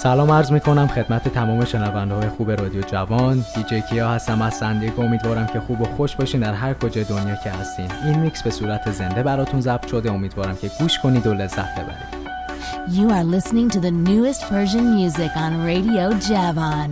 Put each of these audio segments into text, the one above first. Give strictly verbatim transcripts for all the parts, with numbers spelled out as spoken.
سلام عرض میکنم خدمت تمام شنونده های خوب رادیو جوان. دیجی کیا هستم از سندیگو. امیدوارم که خوب و خوش باشین در هر کجای دنیا که هستین. این میکس به صورت زنده براتون ضبط شده. امیدوارم که گوش کنید و لذت ببرید. You are listening to the newest Persian music on Radio Javan.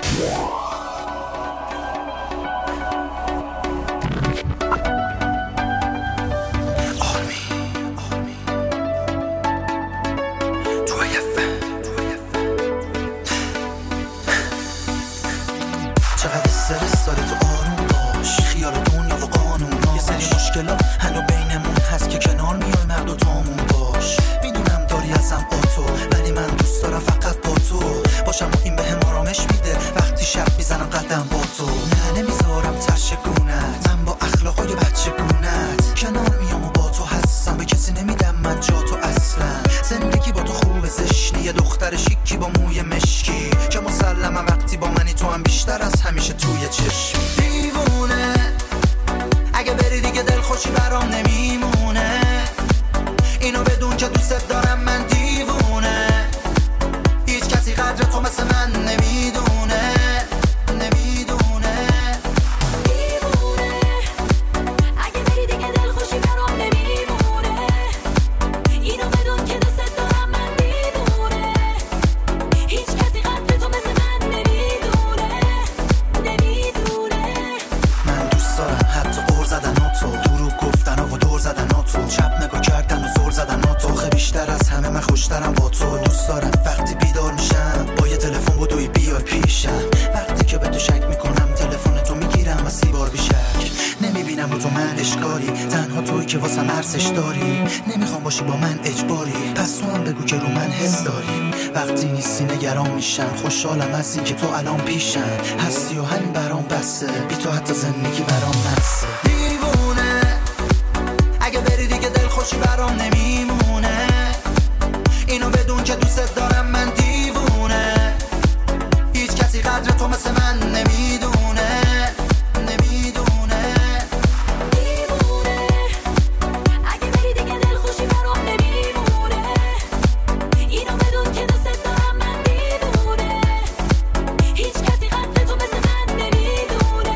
خوشحالم از این که تو الان پیشم هستی و همین برام بسه، بی تو حتی زندگی برام نسه. دیوونه اگه بری دیگه دل خوشی برام نمیمونه، اینو بدون که دوست دارم من دیوونه، هیچ کسی قدر تو مثل من نمیدونه نمیدونه. دیوونه اگه بری دیگه دل خوشی برام نمیمونه، اینو بدون که دوست دارم من دیوونه، هیچ کسی قدر تو مثل من نمیدونه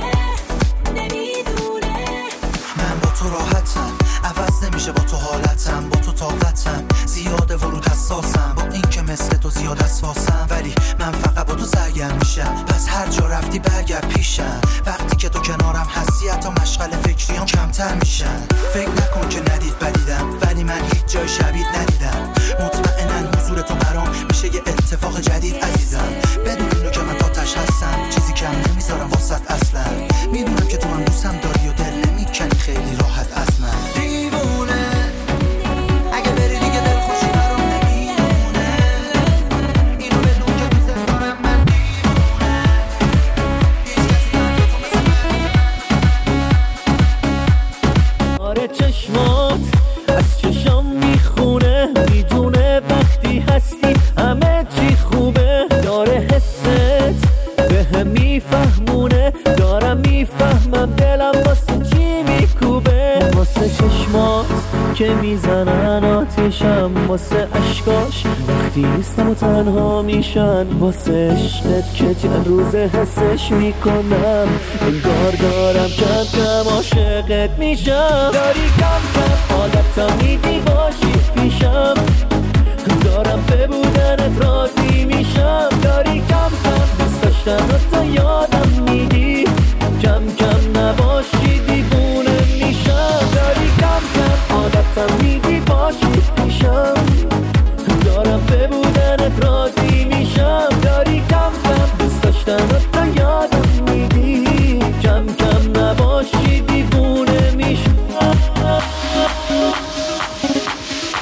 نمیدونه. من با تو راحتم، عوض نمیشه با تو حالتم، با تو طاقتم زیاده ورود حساسم، با این که مثل تو زیاد اساسم، ولی من فقط با تو سرگرم میشم، پس هر جا رفتی برگرد پیشم. وقتی که تو کنارم هستی حتی مشغل فکریام کمتر میشن. فکر نکن که ندید بدیدم، ولی من هیچ جای شبیه ندیدم. مطمئنن حضور تو برام میشه یه اتفاق جدید عزیزم. بدون اینو که من تاتش هستم، چیزی کم نمیذارم واسط اصلا. میدونم که تو هم دوستم داری و دل نمیکنی خیلی راحت از من. دیوونه اگه بری دیگه دل خوشی برام نمیمونه، اینو بدون که دوست دارم من دیوونه، هیچ کسی قدر تو مثل من. آره چشمات از چشام میخونه، میدونه وقتی هستی همه چی خوبه، داره حست به هم میفهمونه، دارم میفهمم دلم واسه چی میکوبه، واسه چشمات که میزنن آتیشم، واسه عشقاش وقتی نیستم و تنها میشن، واسه عشقت که چند روز حسش میکنم، انگار دارم کم کم عاشقت میشم. داری کم کم عادتم میدی باشی پیشم، دارم به بودنت راضی میشم. داری کم کم دوست داشتن و تا یادم میدی، کم کم نباشی دیوونه میشم. داری کم کم عادتم میدی باشی پیشم، دارم به بودنت راضی میشم. داری کم کم دوست داشتن و تا یادم میدی، کم کم نباشی دیوونه میشم.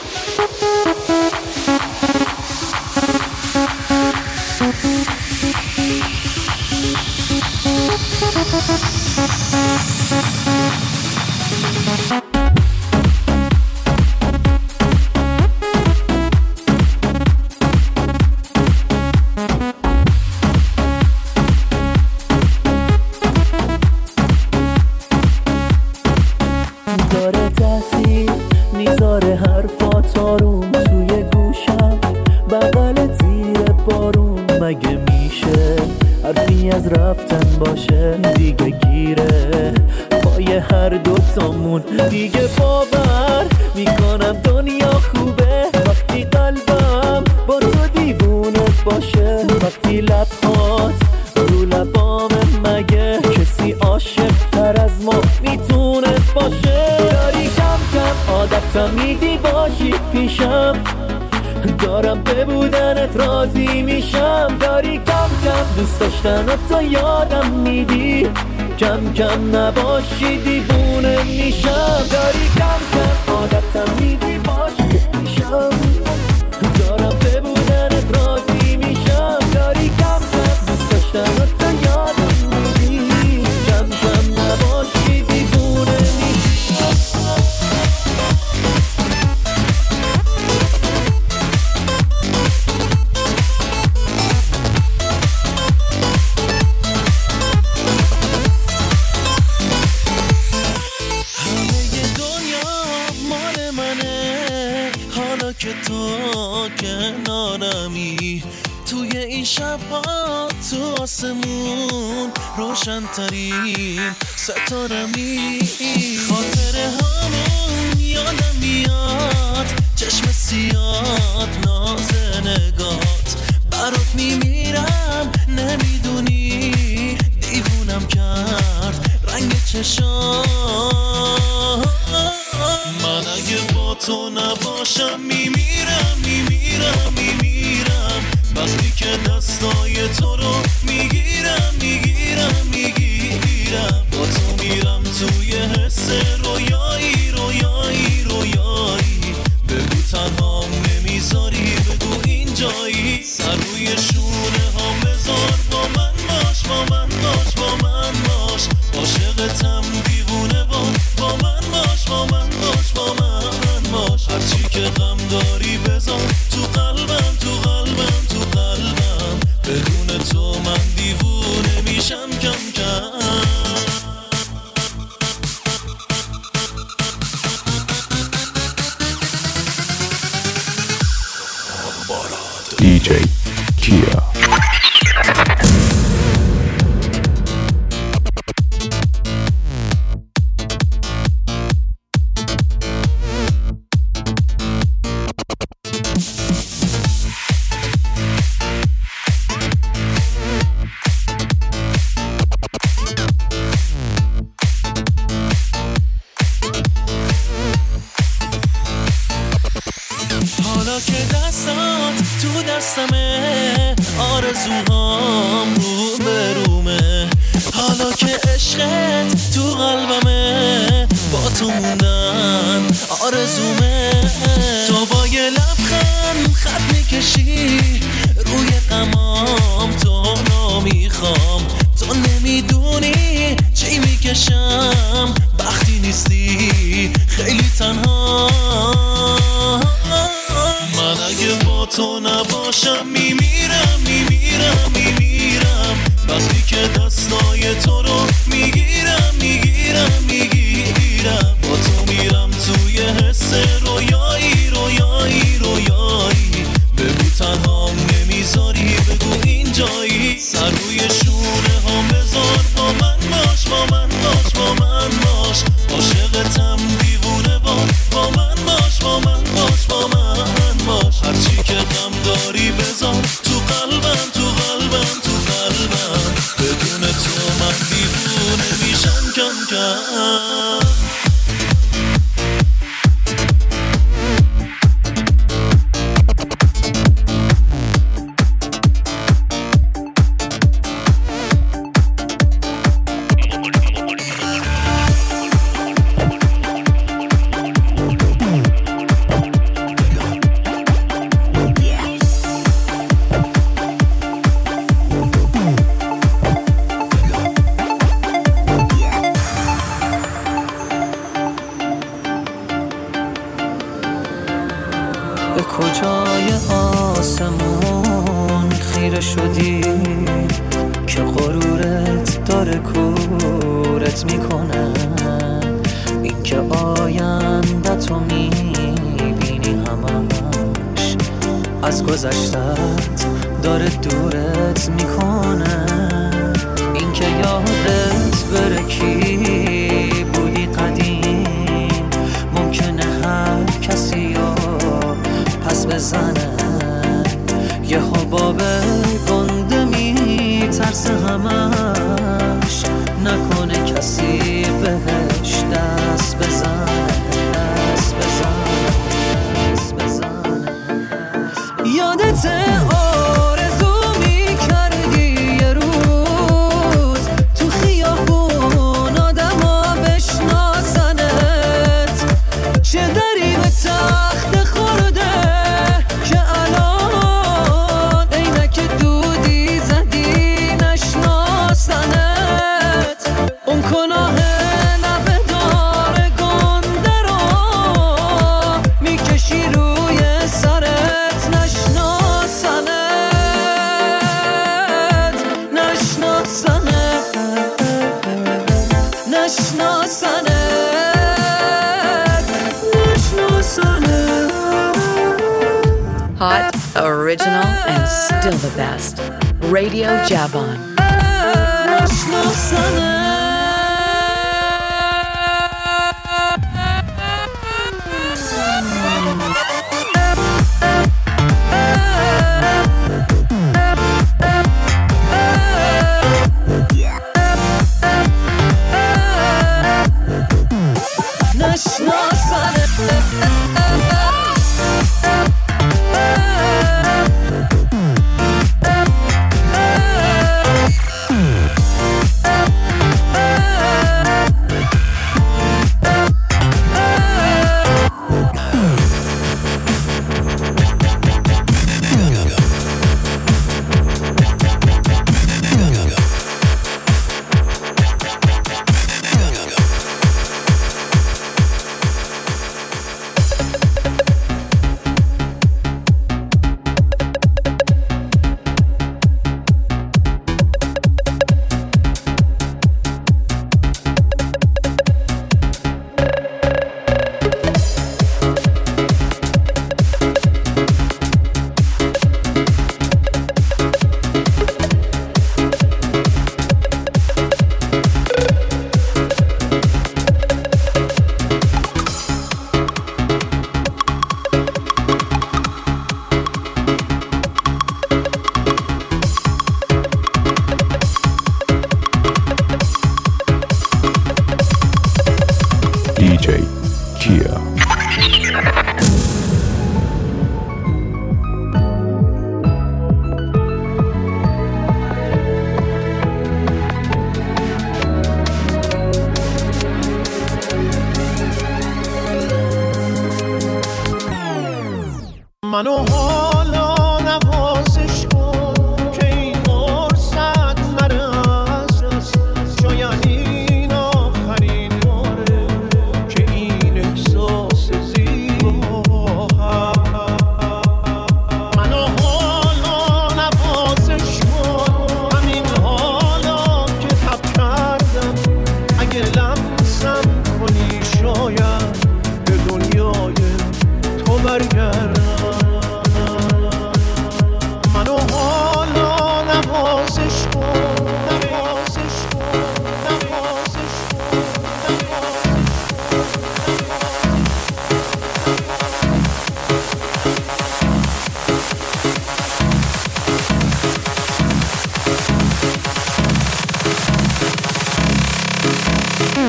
باشه دیگه گیره پای هر دوتامون. دیگه باور میکنم دنیا خوبه وقتی قلبم با تو دیوونت باشه. وقتی لبهات رو لبامه مگه کسی عاشق تر از ما میتونه باشه. داری کم کم عادتم میدی باشی پیشم، دارم به بودنت راضی میشم. داری کم کم دوست داشتنت تو یادم میدی، کم کم نباشی دیوونه میشم. داری کم کم عادتم میدی باشی پیشم، دارم به بودنت راضی میشم. داری کم کم دوست داشتنت تو یادم میدی، کم کم نباشی دیوونه میشم. که تو کنارمی توی این شبها تو آسمون روشن ترین ستارمی. خاطر همون یادم میاد چشم سیاد ناز نگات، برات میمیرم نمیدونی دیوونم کرد رنگ چشام. من اگه با تو نباشم میمیرم میمیرم میمیرم وقتی که دستای تو رو میگیرم میگیرم میگیرم. با تو میرم توی حس رویایی رویایی رویایی. بگو تنها نمیذاری بگو اینجایی. سر روی شونه هم بذار با من باش با من باش با من باش. عاشقتم دیوونه و با من باش با من باش با من باش. هرچی که غم داری بذار تو قلبم تو قلبم تو قلبم. بدون تو من دیوونه میشم کم کم. دی جی کیا. حالا که دستات تو دستمه آرزوهام رو برومه. حالا که عشقت تو قلبمه با تو موندن آرزومه. تو با یه لبخند خط میکشی روی غمام، تو نمیخوام تو نمیدونی چی میکشم وقتی نیستی خیلی تنها. من اگه با تو نباشم میمیرم میمیرم میمیرم وقتی که دستای تو رو میگیرم میگیرم میگیرم. با تو میرم توی حس رویایی رویایی رویایی. بگو تنها نمیذاری بگو اینجایی. سر روی شونه هم بذار با من باش با من باش با من باش. عاشقتم دیوونه با با من باش با من باش با من باش. هرچی که غم داری بذار تو قلبم تو قلبم تو قلبم. بدون تو من دیوونه میشم کم کم. به کجای آسمون خیره شدی که غرورت داره کورت میکنه؟ این که آینده تو میبینی همش از گذشتت داره دورت میکنه. این که میشه یادت بره کی بودی قدیم. ممکنه هر کسی رو پس بزنه، یه حباب گنده میترسه همش، نکنه کسی بهش دست بزنه دست بزنه دست بزنه. یادت آرزو میکردی یه روز تو خیابون آدم ها بشناسنت، چه دری به تخت خورده که الان عینک دودی زدی نشناسنت. اون گناه لبه دار گنده رو میکشی روی سرت نشناسنت نشناسنت نشناسنت نشناسنت. Hot, original, and still the best. Radio Javon. دی جی کیا. منو حالا نوازش کن که این فرصت نره از دست، شاید این آخرین باره که این احساس زیبا هست. منو حالا نوازش کن، همین حالا که تب کردم، اگه لمسم کنی شاید به دنیای تو برگردم. منو حالا نوازش کن، نوازش کن، نوازش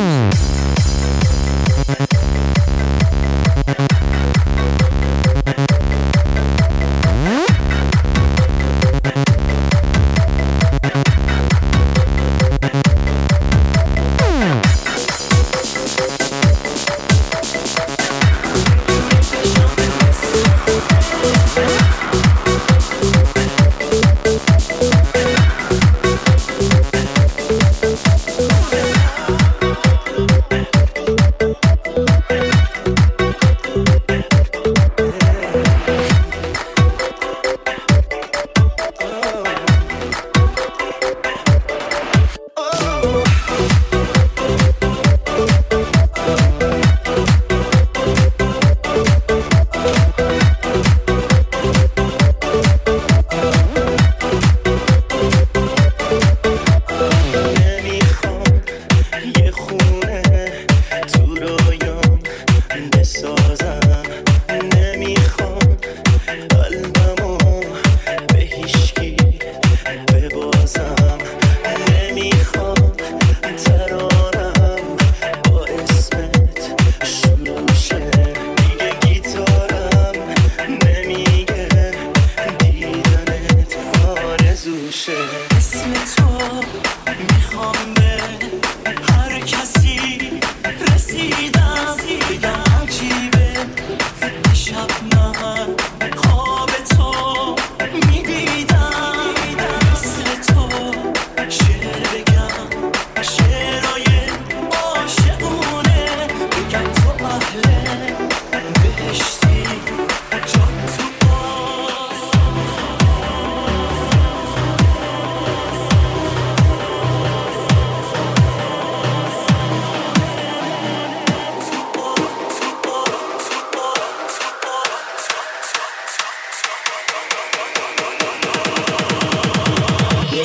کن.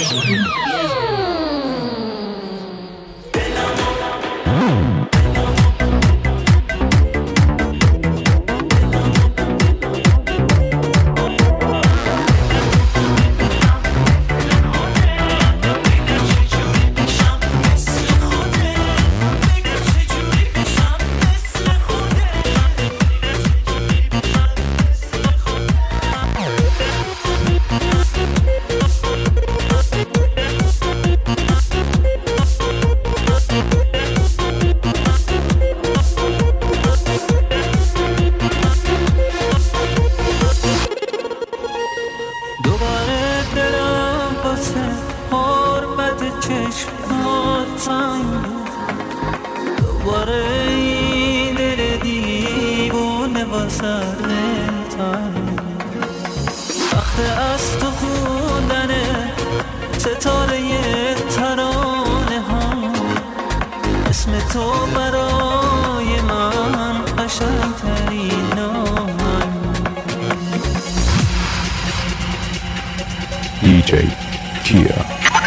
دی جی کیا.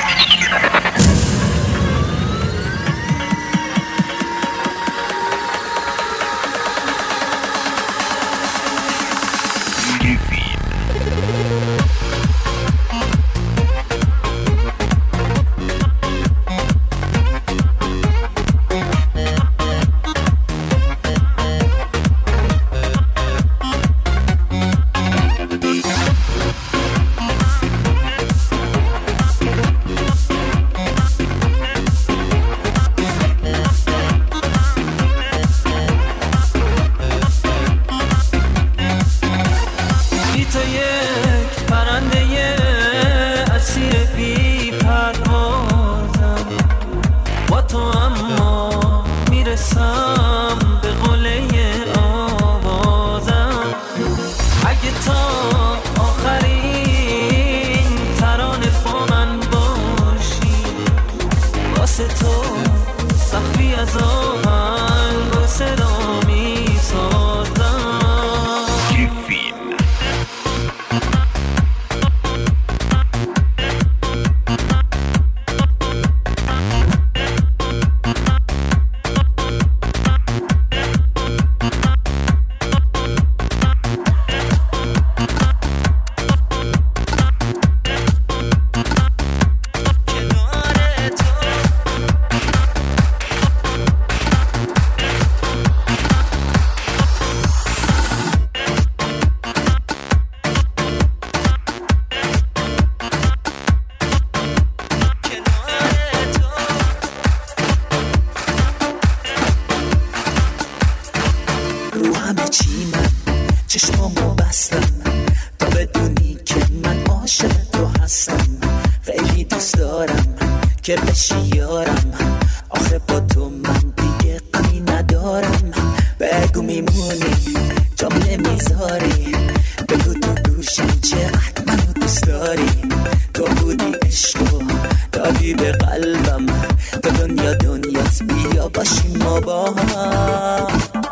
که بشی یارم، آخه با تو من دیگه غمی ندارم. بگو میمونی جام نمیذاری، بگو تو گوشم چقدر منو دوست داری. تو بودی عشقو دادی به قلبم، تو دنیا دنیاست بیا باشیم ما با هم.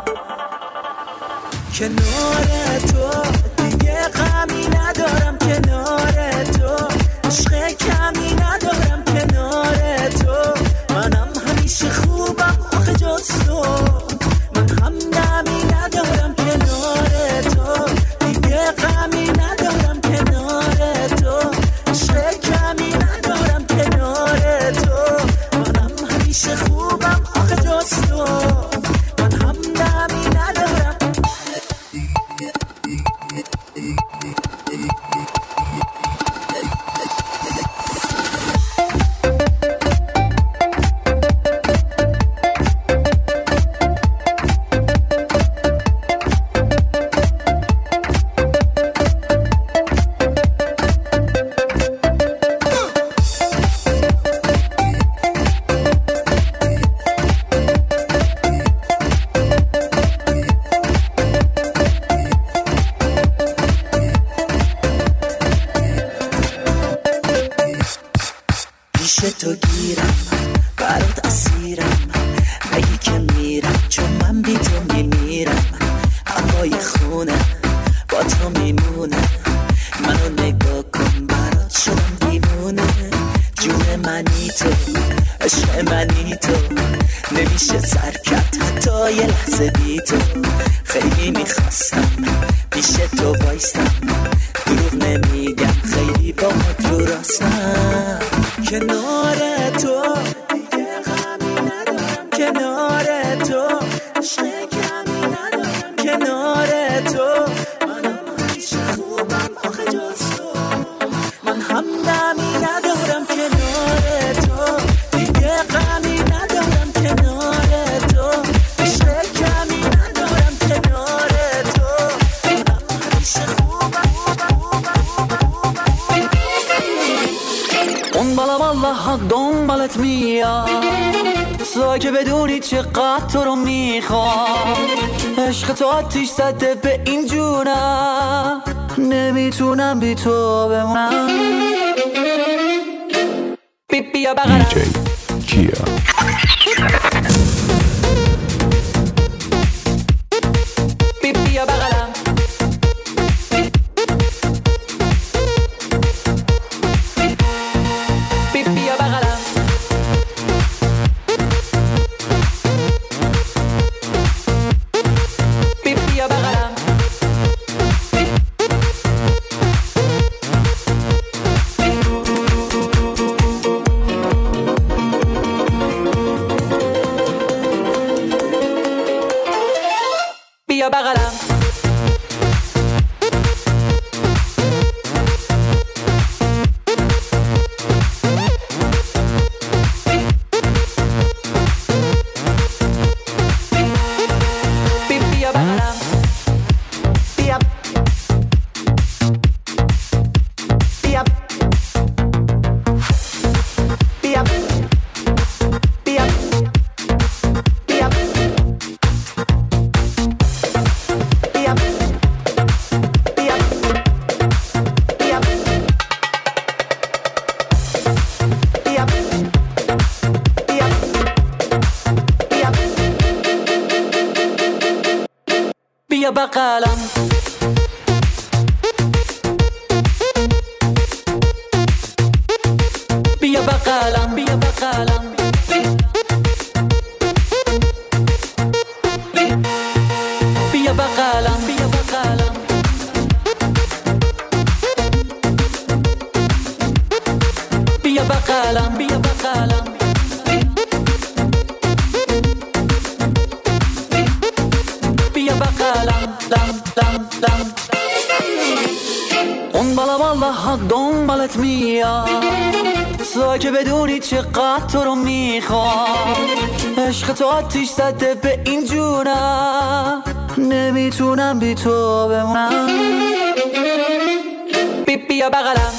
کنار تو دیگه غمی ندارم، کنار تو عشق کمی ندارم، کنار تو منم همیشه خوبم آخه جز تو من هم نمی ندارم. کنار تو دیگه غمی ندارم، کنار تو عشق کمی ندارم، کنار تو منم همیشه خوبم آخه جز تو من هم نمی ندارم. تو گیرم برات اسیرم، مگی که میرم چون من بی تو میمیرم. هوای خونه با تو میمونه، منو نگاه کن برات شدم دیوونه. منی تو، عشق منی تو، نمیشه سر کرد حتی یه لحظه بی تو. خیلی میخواستم پیش تو وایستم، دروغ نمیگم خیلی با تو راستم. کنار تو دیگه غمی ندارم، کنار تو عشق کمی ندارم، کنار تو منم همیشه خوبم آخه جز تو، من همدمی ندارم. کنار تو دیگه غمی ندارم، کنار تو عشق کمی ندارم، کنار تو منم همیشه خوبم. اون بالا والله دنبالت میاد، سوای که بدونی چقدر تو رو میخوام. عشق تو آتیش زده به این جونم، نمیتونم بی تو بمونم. بی بیا بغلم دی جی کیا. بی بیا بغلم بی بیا بغلم بی بیا بغلم بیا بغلم بیا بغلم بیا بیا بیا بیا بیا بیا بیا بیا بیا بیا بیا بیا بغلم بیا بغلم بیا بغلم بیا بغلم بیا بغلم بیا بغلم بیا بغلم بیا بغلم لم لم لم. اون بالا والله دنبالت میاد، سوای که بدونی چقدر تو رو میخوام. عشق تو آتیش زده به این جونم، نمیتونم بی تو بمونم. بی بیا بغلم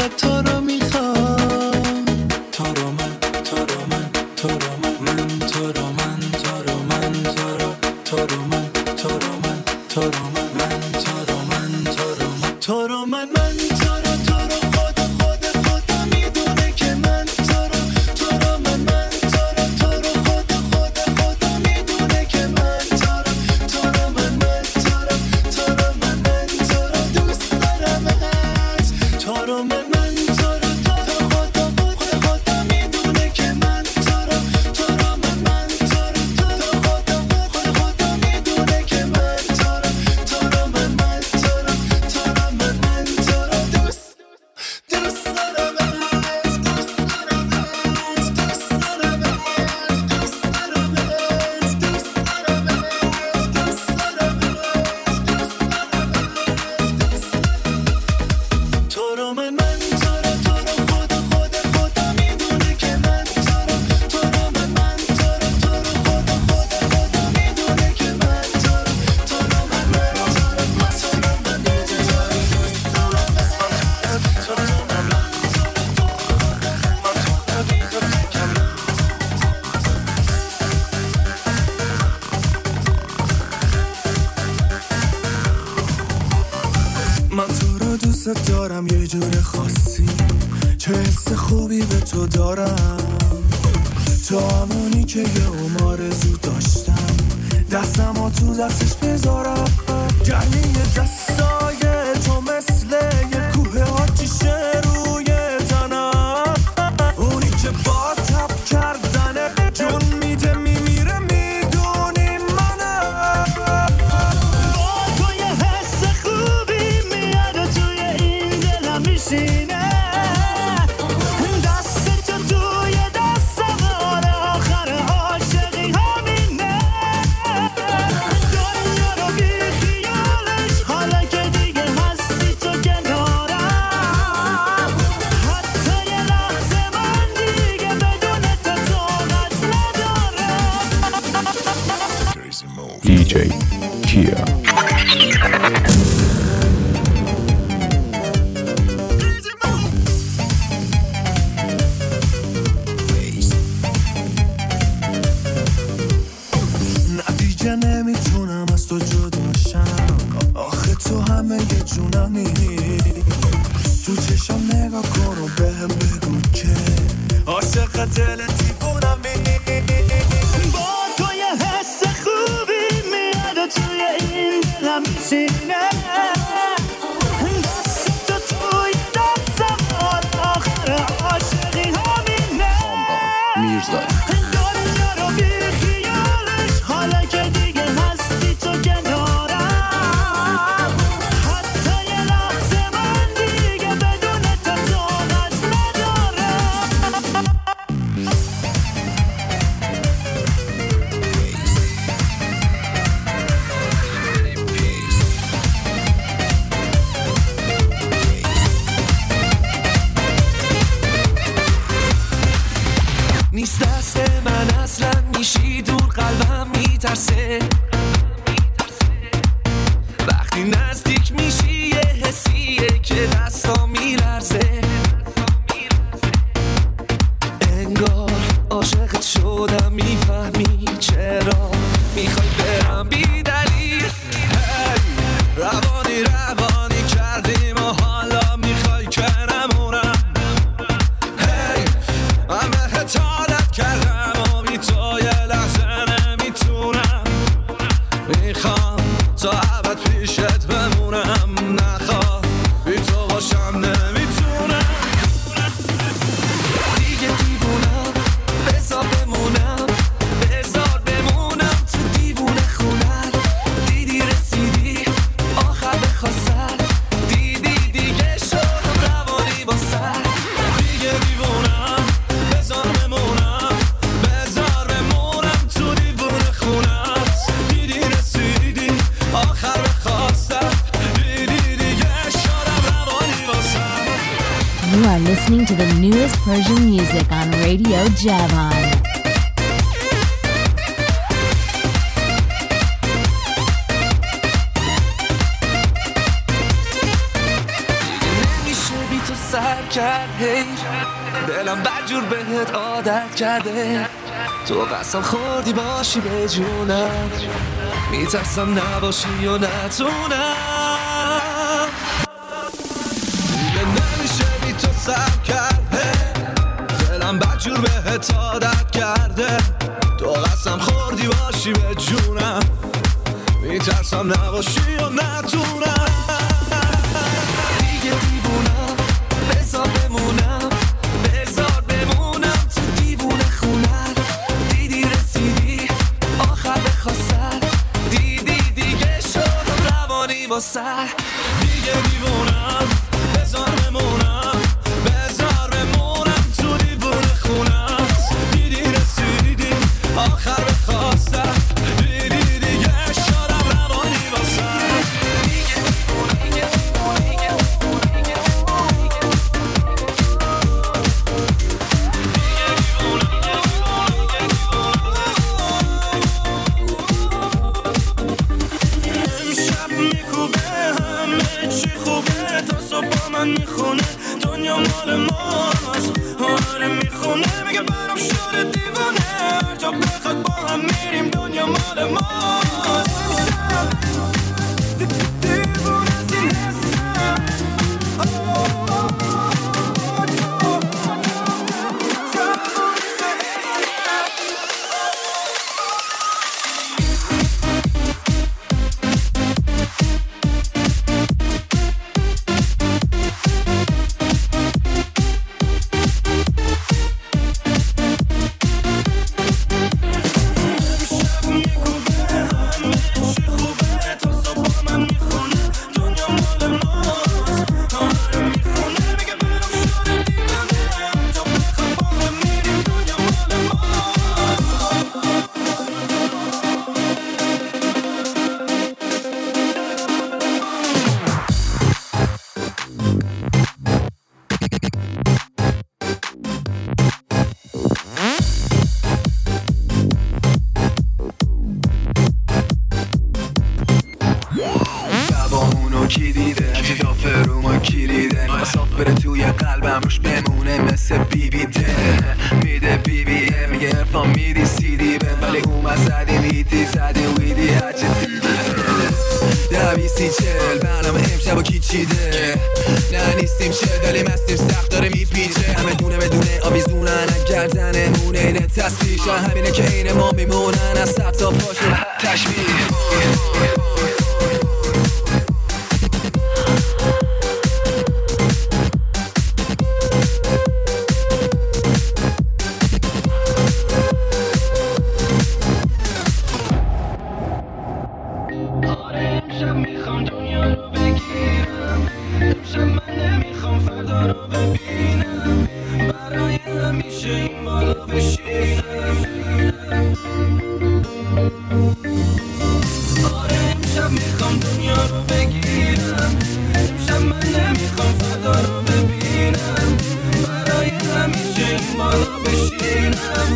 تو رو من تو رو من دوست دارم یه جور خاصی، چه حس خوبی به تو دارم، تو همونی که یه عمر آرزو داشتم دستمو تو دستش بذارم. گرمی دستای تو مثل یه کوه آتیشه روی تنم، اونی که با تب کردنه جون میده میمیره میدونی منم. با تو یه حس خوبی میاد و توی این دلم میشینه، دست تو توی دستم آره آخر عاشقی همینه. دنیا رو بی خیالش حالا که دیگه هستی تو کنارم، حتی یه لحظه من دیگه بدون تو طاقت ندارم. دی جی کیا. نتیجه نمیتونم از تو جداشم، آخه تو همه یه جونمی، تو چشم نگاه کن و بهم بگو که عاشق دل دیوونمی. با تو یه حس خوبی میاد و توی این دلم میشینه، دست تو توی دستم آخر عاشقی همینه. میرزا دنیا رو بی خیالش حالا که دیگه هستی تو کنارم، حتی یه لحظه من دیگه بدون تو طاقت ندارم. نیست دست من اصلا، میشی دور قلبم میترسه، وقتی نزدیک میشی یه حسیه که دستا میلرزه، انگار عاشقت شدم میفهمی چرا میخوای برم بی دلیل. هی روانی روانی کردیم و حالا میخوای که نمونم. هی من بهت عادت کردم و بی تو یه لحظه نمیتونم، میخوام تا ابد پیشت بمونم، نخواه بی تو باشم نمیتونم. دیگه دیوونم بذار بمونم، بذار بمونم تو دیوونه خونم. دیدی رسیدی آخر به خواستن، دیدی دیگه شدم روانی با سر. دیگه دیوونم بذار بمونم، بذار بمونم تو دیوونه خونم. دیدی رسیدی آخر به خواستن، دیدی دیگه شدم روانی با سر. You are listening to the newest Persian music on Radio Javan. نمیشه بی تو سر کرد، هی دلم بدجور بهت عادت کرده، تو قسم خوردی باشی به جونم، میترسم نباشی و نتونم. دیگه نمیشه بی تو سر کرد، هی دلم بدجور بهت عادت کرده، تو قسم خوردی باشی به جونم، میترسم نباشی و نتونم. دیگه دیوونم بذار دنیا مال ماست. آره میخونه میگه برام شده دیوانه، هر جا بخواد با هم میریم دنیا مال ماست. دیوونه از این حسم همینه که این ما میمونن از سب تا پاشون تشبیه. آره امشب میخوام دنیا رو بگیرم، امشب من نمیخوام فردا رو ببینم، برای همیشه این بالا بشینم. آره امشب میخوام دنیا رو بگیرم، امشب من نمیخوام فردا رو ببینم، برای همیشه این بالا بشینم.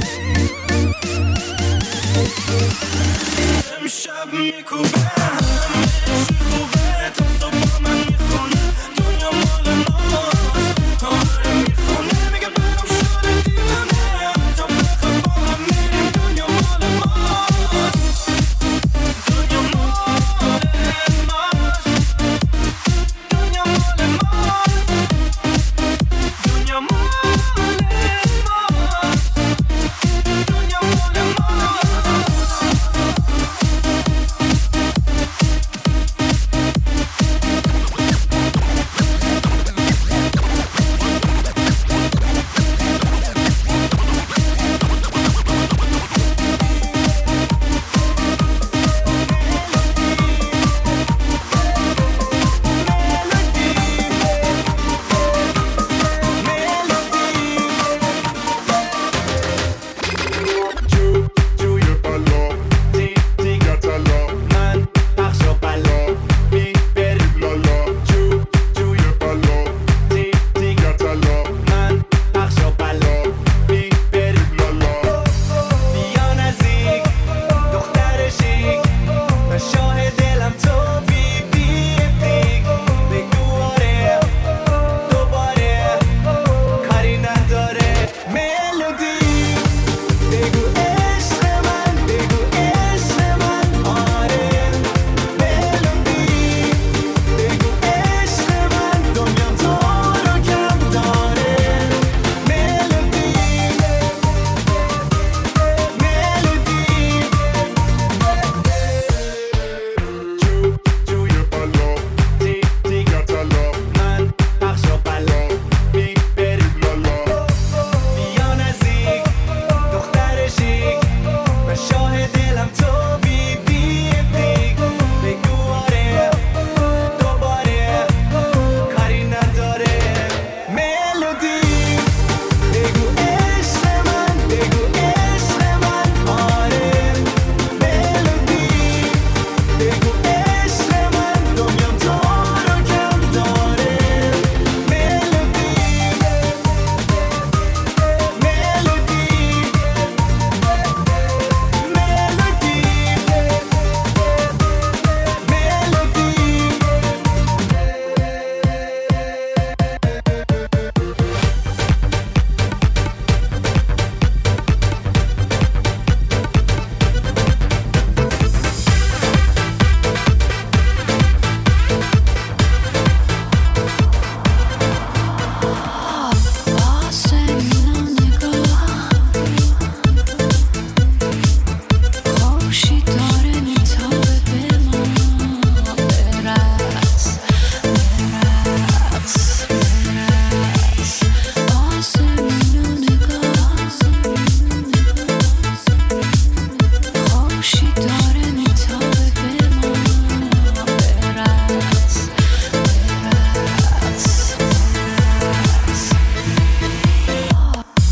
امشب میکوبه همه چی خوبه، تا صبح من میخونه دنیا مال ماست. آره میخونه میگه برام شده دیوانه، هر جا بخواد با هم میریم دنیا مال ماست. دنیا مال ماست، دنیا مال ماست، دنیا مال ماست، دنیا مال ماست.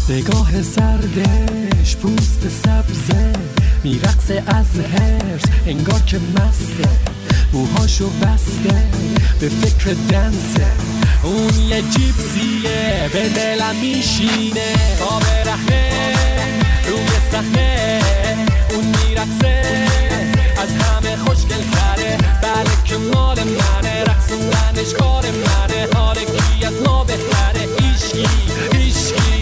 نگاه سردش پوست سبزه میرقصه از هرس انگار که مسته موهاشو بسته به فکر دنسه اون یه جیپسیه به دلم میشینه تا برهنه روی صحنه اون میرقصه از همه خوشگل تره بله که مال منه رقصوندنش کار منه حال کی از ما بهتره ایشکی ایشکی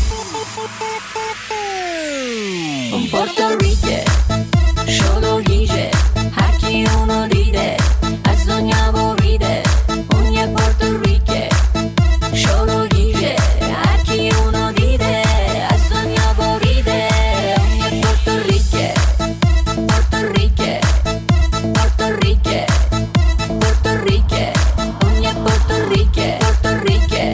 Puerto Rico, solo guille, هر کی اونو دیده از دنیا بریده اون یه Puerto Rico, solo guille, هر کی اونو دیده از دنیا بریده اون یه Puerto Rico, Puerto Rico, Puerto Rico, Puerto Rico, اون یه Puerto Rico, Puerto Rico.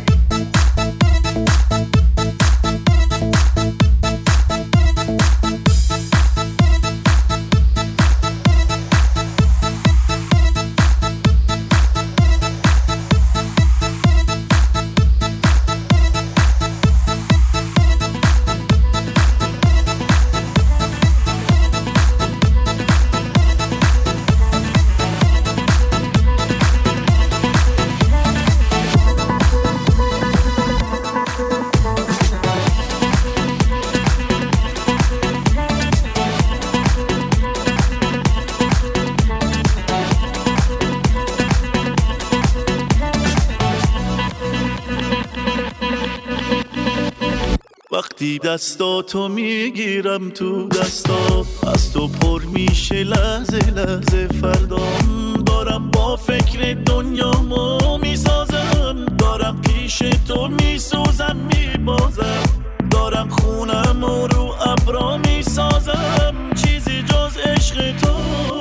وقتی دستاتو میگیرم تو دستا از تو پر میشه لحظه لحظه فردا دارم با فکر دنیامو میسازم دارم پیش تو میسوزم میبازم دارم خونم و رو ابرا میسازم چیزی جز عشق تو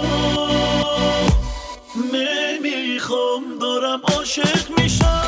نمیخوام دارم عاشق میشم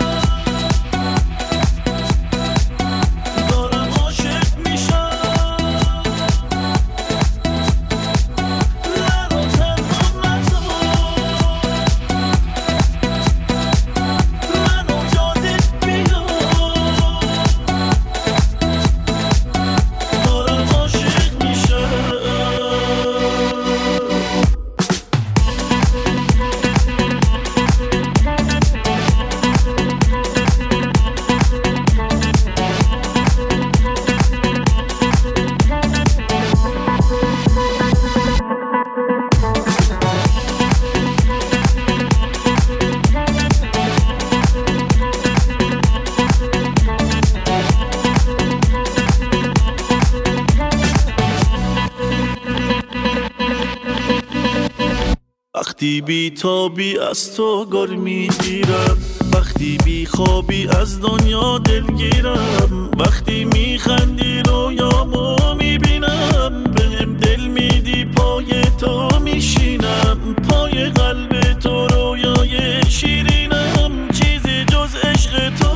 وقتی بی تابی از تو گر میگیرم وقتی بی خوابی از دنیا دلگیرم وقتی میخندی رویامو میبینم بهم دل میدی پای تو میشینم پای قلب تو رویای شیرینم چیزی جز عشق تو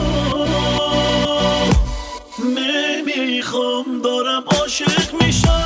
نمیخوام دارم عاشق میشم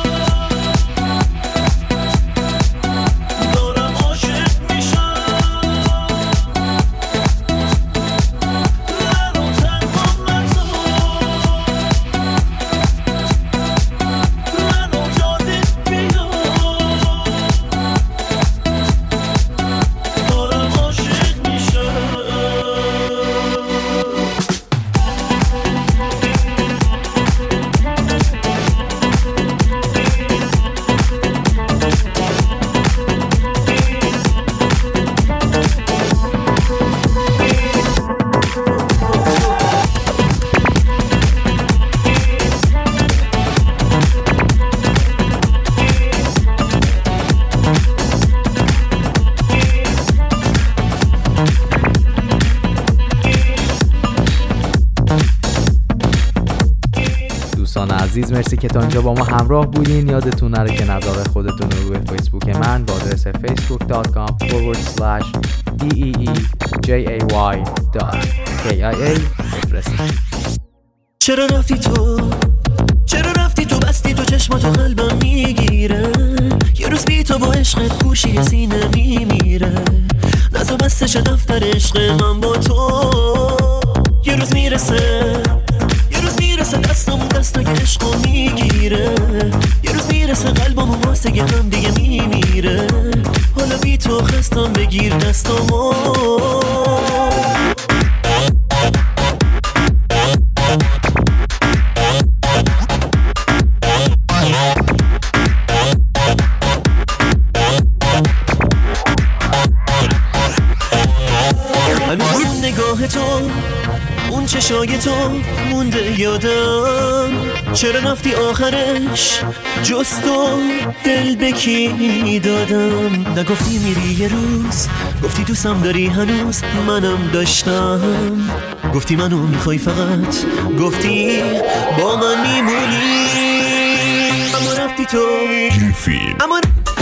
عزیز مرسی که تا اینجا با ما همراه بودین. یادتون نره که نظر خودتون رو روی فیسبوک من با آدرس facebook dot com forward slash d e e j a y dot k i a بفرستید. چرا رفتی تو چرا رفتی تو بستی تو چشماتو قلبم میگیره یه روز بی تو با عشقت گوشی سینه میمیره نزا بستش دفتر عشق من با تو یه روز میرسه یه روز عشقو میگیره. یه روز میرسه قلبمون واسه هم دیگه میمیره. حالا بی تو خستم بگیر دستامو. هنوز اون نگاه تو، اون چشای تو مونده یادم. چرا رفتی آخرش جز تو دل به کی دادم. نگفتی میری یه روز، گفتی دوستم داری هنوز، منم داشتم. گفتی منو میخوای فقط، گفتی با من میمونی. اما رفتی تو، اما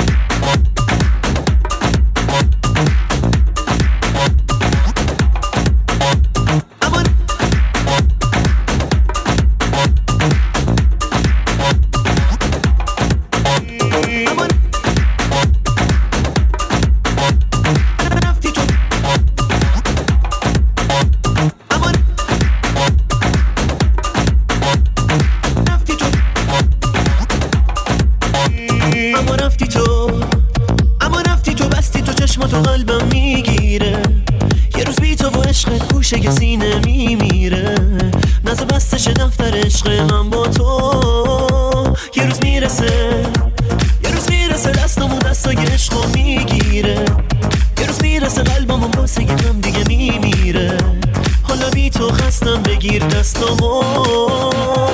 قلبم میگیره. یه روز بی تو و عشقت گوشه سینه میمیره. نظر بستش دفتر عشق من با تو. یه روز میرسه، یه روز میرسه دستمون دستای عشقو میگیره. یه روز میرسه قلبمون واسه هم دیگه میمیره. حالا بی تو خستم بگیر دستامو.